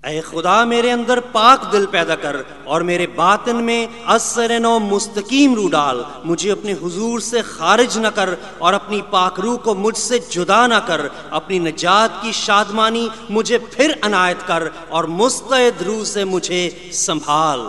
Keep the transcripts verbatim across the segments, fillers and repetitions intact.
ऐ खुदा मेरे अंदर पाक दिल पैदा कर और मेरे बातिन में असरन और मुस्तकीम रूह डाल। मुझे अपने हुजूर से खारिज न कर और अपनी पाक रूह को मुझसे जुदा न कर। अपनी नजात की शादमानी मुझे फिर अनायत कर और मुस्तैद रूह से मुझे संभाल।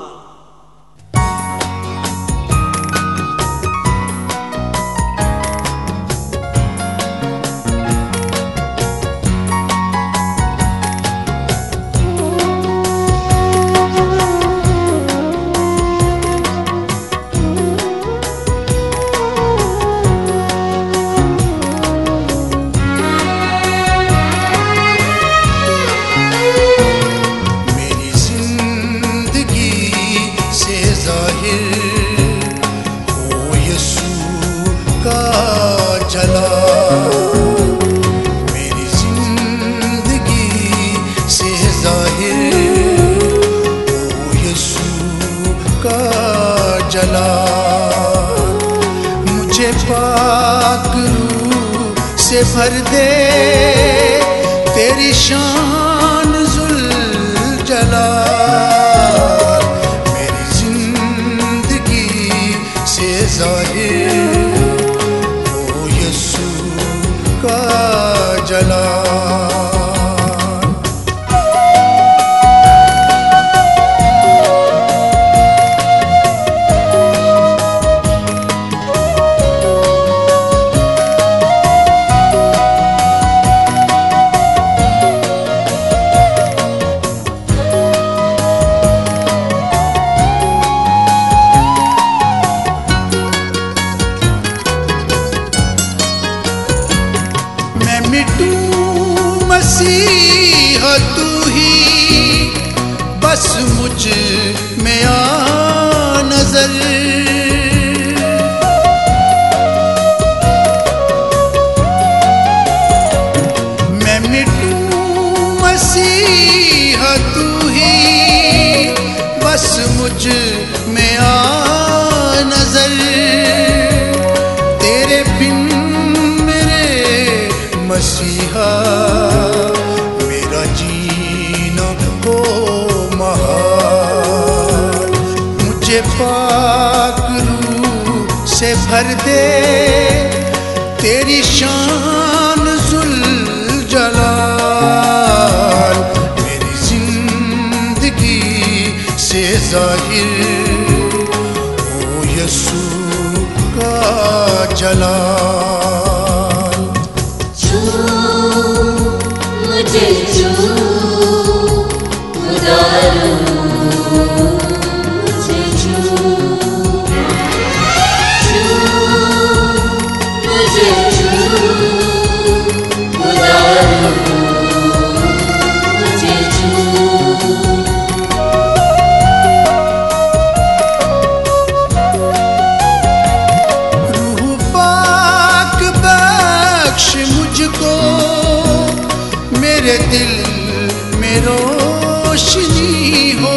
मुझे पाक रूह से भर दे तेरी शान जुल जलाल। मेरी जिंदगी से जाहिर हो यीशु का जलाल। मिटूं मसीहा तू ही बस मुझ में आ नजर। मैं मिटूं मसीहा तू ही बस मुझ में आ नजर। तेरे बिन मसीहा मेरा जीना हो महाल। मुझे पाक रूह से भर दे तेरी शान जुल जलाल। मेरी जिंदगी से जाहिर हो यीशु का जलाल। मुझे छू खुदा मुझे छू छू मुझे छू खुदा मुझे छू। रूह पाक बख्श मुझको मेरे दिल में रोशनी हो।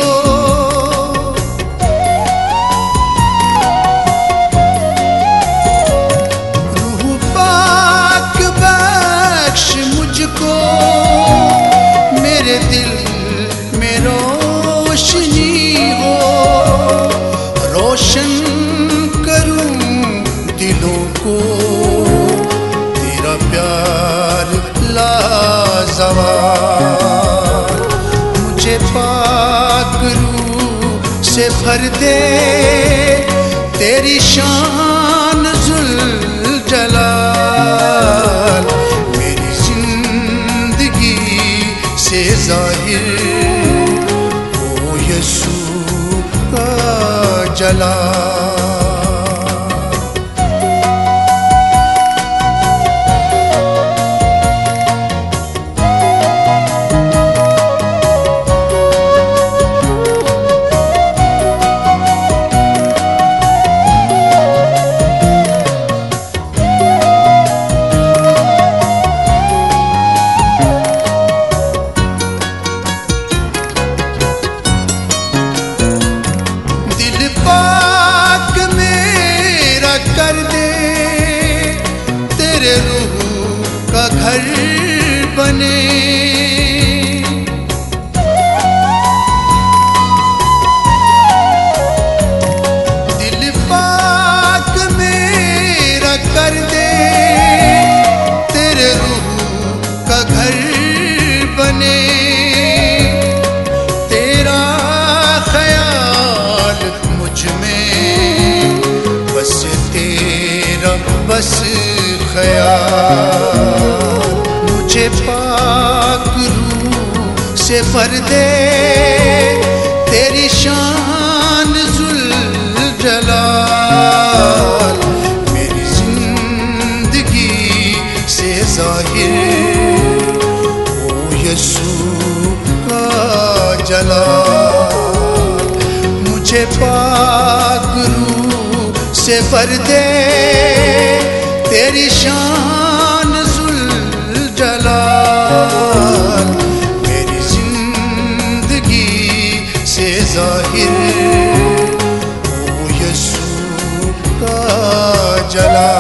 रूह पाक बख्श मुझको मेरे दिल में रोशनी हो। रोशन करूं दिलों को तेरा प्यार लाजवाब। मुझे पाक रूह से भर दे तेरी शान जुल जलाल। मेरी जिंदगी से जाहिर हो यीशु का जलाल। दिल पाक में बस ख्याल। मुझे पाक रूह से भर दे तेरी शान जुल जलाल। मेरी जिंदगी से जाहिर हो यीशु का जलाल। मुझे पाक रूह से भर दे तेरी शान जुल जलाल। मेरी जिंदगी से जाहिर हो यीशु का जलाल।